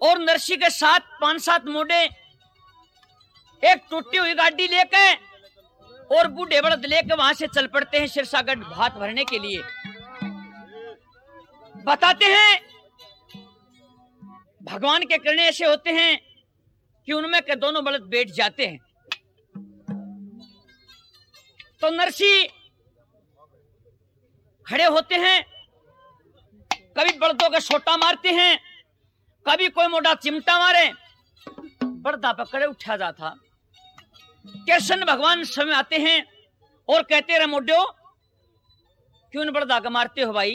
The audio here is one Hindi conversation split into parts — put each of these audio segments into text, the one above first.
और नरसी के साथ 5-7 मोड़े, एक टूटी हुई गाड़ी लेके और बूढ़े बड़द लेके वहां से चल पड़ते हैं सिरसागढ़ भात भरने के लिए। बताते हैं भगवान के करने ऐसे होते हैं कि उनमें के दोनों बड़द बैठ जाते हैं। तो नरसी खड़े होते हैं, कभी बड़दों का छोटा मारते हैं, कभी कोई मोटा चिमटा मारे, बड़दा पकड़े उठा जाता। कृष्ण भगवान समय आते हैं और कहते रहे मोडो क्यों बड़दा का मारते हो भाई?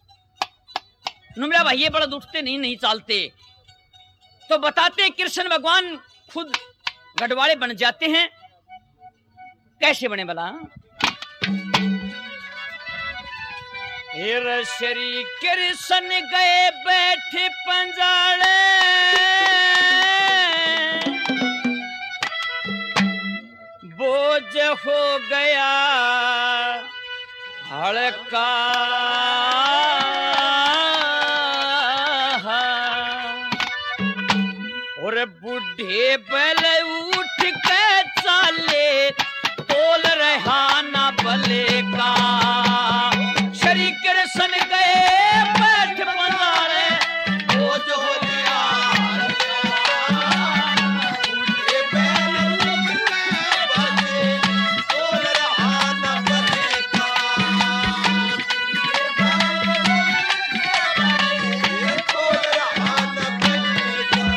नुमला भाई ये बड़द उठते नहीं चालते। तो बताते हैं कृष्ण भगवान खुद गढ़वाले बन जाते हैं। कैसे बने भला? श्री कृष्ण गए बैठे पंजाले, बोझ हो गया हड़का, और बूढ़े बैल उठ के चाले, तोल रहा ना बले का। श्री कृष्ण गए बैठ पंजाले, बोझ हो गया बूढ़े बैल उठ के चाले, तोल रहा ना बले का। तोल रहा ना बले का।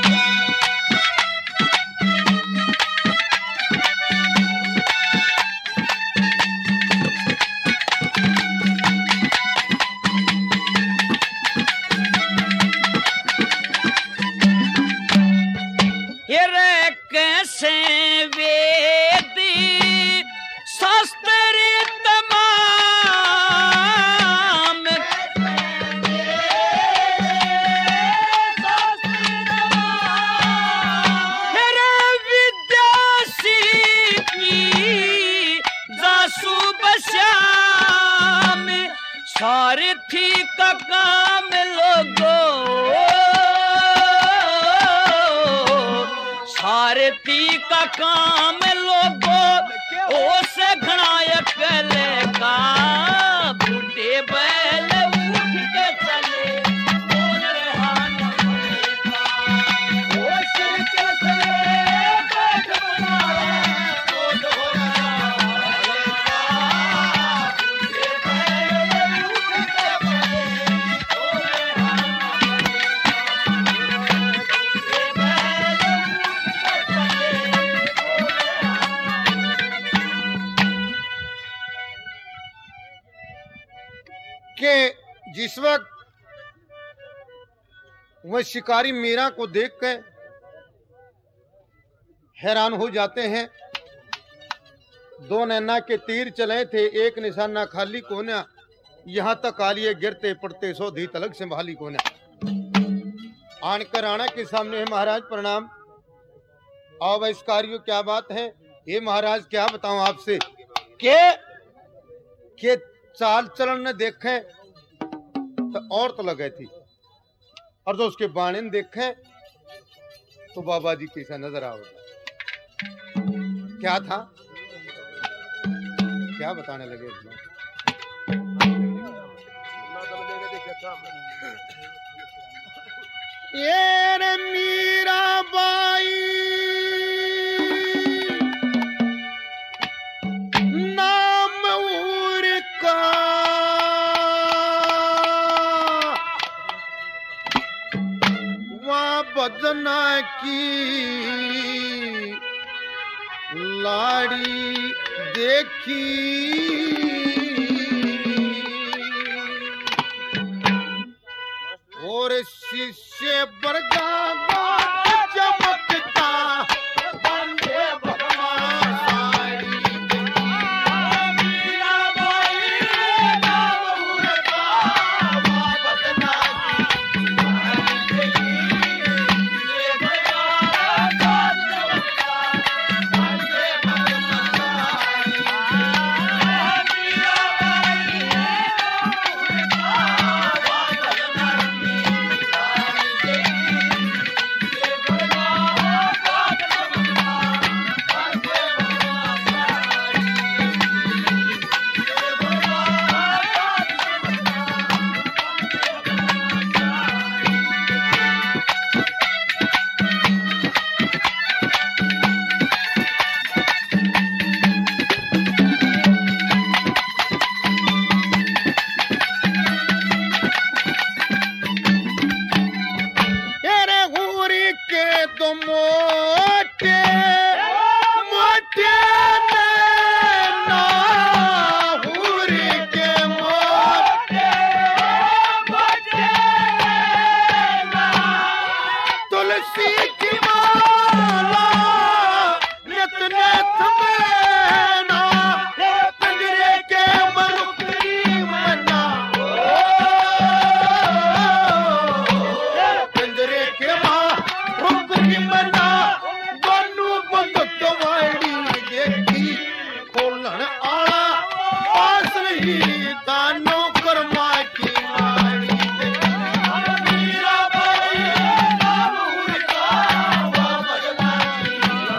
कैसे वेदी शास्त्र तमाम, विद्या की जासू बश्याम, सारथी का काम लोगों, सारथी का काम लोगों ओसे घनायक लेका। बूढ़े बैल उठ के चले, बोल रहा न बलेका। ओ श्री कृष्ण बैठ पंजाले, बोझ हो गया बलेका। बूढ़े बैल उठ के चले, बोल रहा न कि जिस वक्त वह शिकारी मीरा को देखकर हैरान हो जाते हैं। 2 नैना के तीर चले थे, एक निशाना खाली कोना, यहां तक आलिए गिरते पड़ते सौधी तलक से भाली कोना। आनकर राणा के सामने है महाराज प्रणाम। आओ बहिष्कारियों क्या बात है? ये महाराज क्या बताऊं आपसे के चाल चलन ने देखे तो और तो लगे थी, और जो उसके बाणे देखे तो बाबा जी कैसा नजर आओगे। क्या था, क्या बताने लगे? ये रे मीरा बाई नाम उर का, वहाँ बदना की लाड़ी देखी, और शिष्य बरगा चमकता बंदे भगवान साड़ी। मीरा बाई नाम उनका, वहाँ बदना की लाड़ी देखी, ये भगवान चमकता बंदे भगवान साड़ी। मीरा बाई नाम उनका, वहाँ बदना की लाड़ी देखी। के दो मोटे मोटे नैना हुरी के मोटे मोटे नैना तुलसी की माला नित नित मैना पिंजरे के मरुकरी मना पिंजरे के मरुकरी मना दोनों बंद वाड़ी देखी खोलन आला पास नहीं दानों कर्मा की मारी मीरा बाई नामूर का बदला की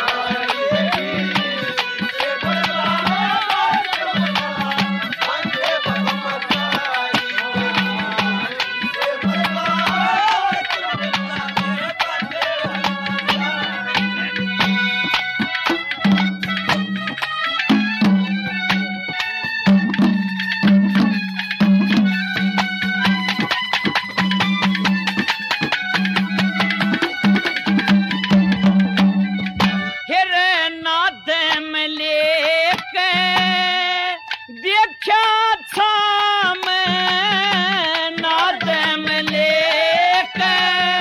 फिर नादे में लेके देखा था मैं नादे में लेके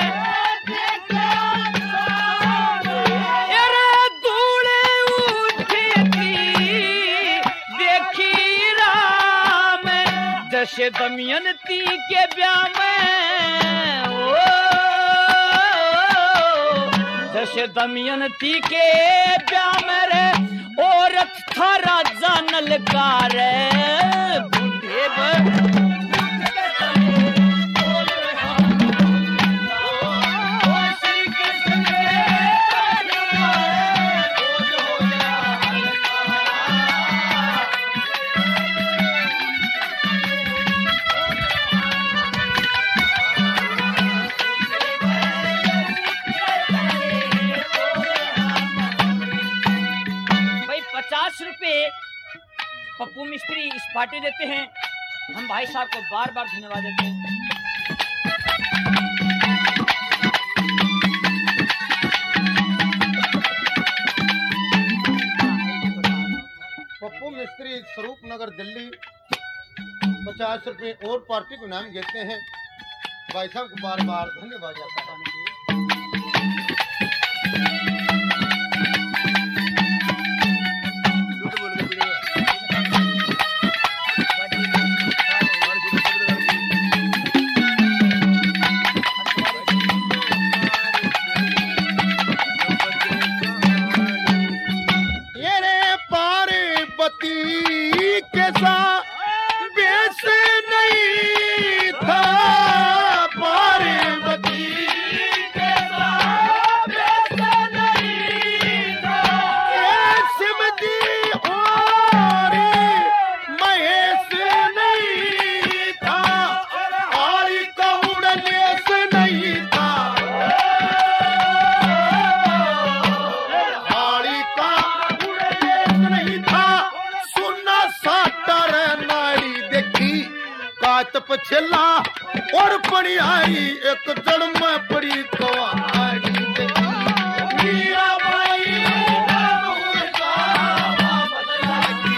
अरे धूड़े उठी थी देखी राम जैसे दमयंती के ब्याह में जैसे दमयंती के ब्याह में रे औरत था राजा नलकार बूढ़े भाई 50 रुपए पप्पू मिस्त्री इस पार्टी देते हैं। हम भाई साहब को बार बार धन्यवाद देते हैं। पप्पू मिस्त्री स्वरूप नगर दिल्ली 50 रुपए और पार्टी को नाम देते हैं। भाई साहब को बार बार धन्यवाद जाता है। ये रे पार्वती के साथ बेस नहीं था पार्वती के साथ बेस नहीं था शिव जी और महेश नहीं था आरी का उड़नेस नहीं था आरी का उड़नेस नहीं था सुना साटर नारी देखी कात पछला और पड़ी आई एक जड़ में पड़ी कवाड़ी देखी मीरा बाई नामूर का बदला की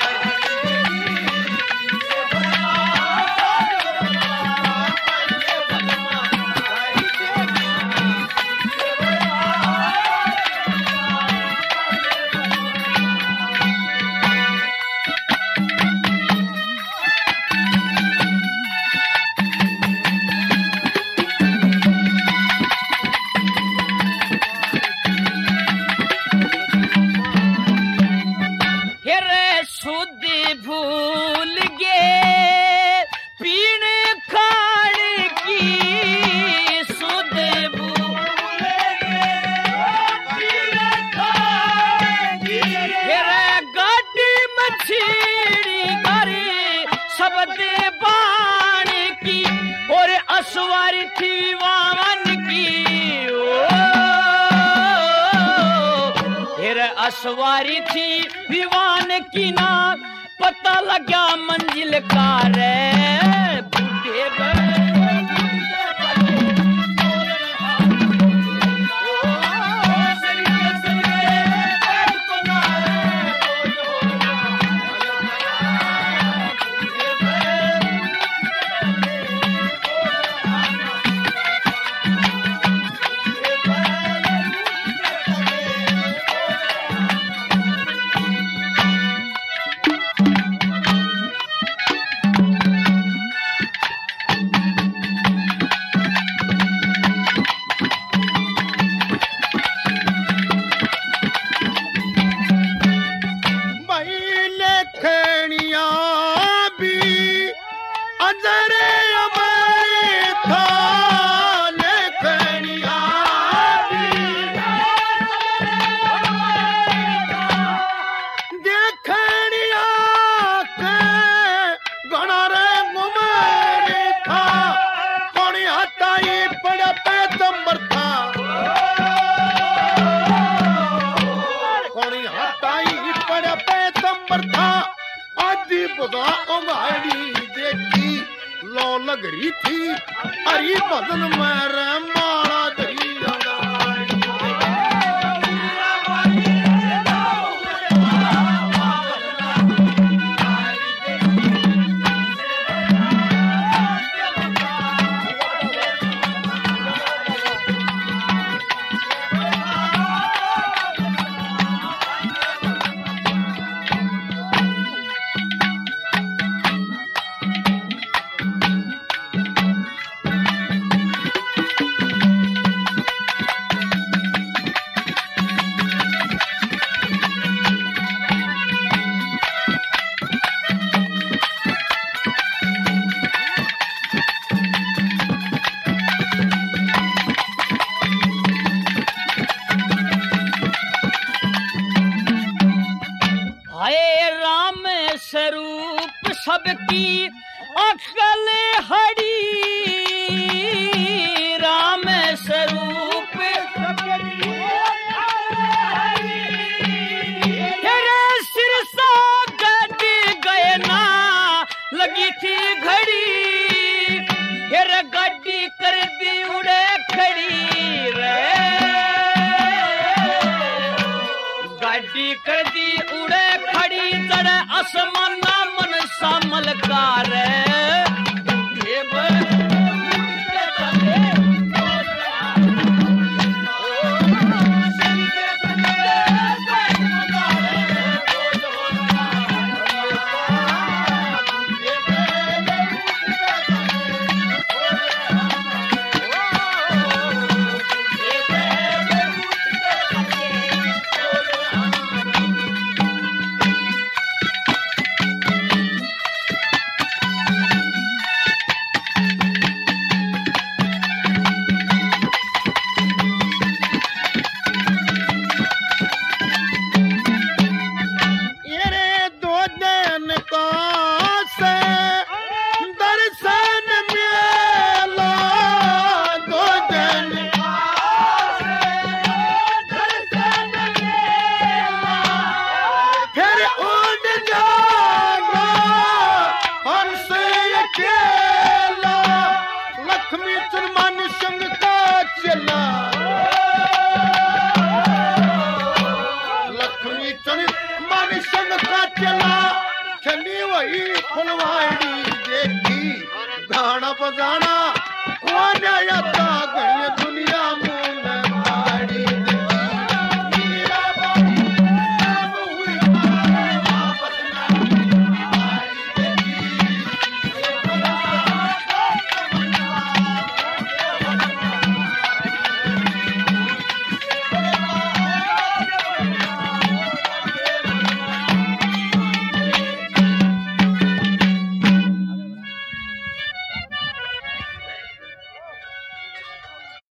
सवारी थी वावन की फिर असवारी थी विवान की ना पता लगा मंजिल का रे बूढ़े फुलवाड़ी देखी लो लग रही थी हरी बदन मेरे माला धरी स्वरूप सबकी अकल हरी राम स्वरूप तेरे सिर सा गट गए ना लगी थी घड़ी फिर गड्डी कर दी उड़े खड़ी रे गड्डी कर दी उड़े खड़ी जड़ आसमाना मन सामलकार फुलवाड़ी देखी गाना बजाना कौन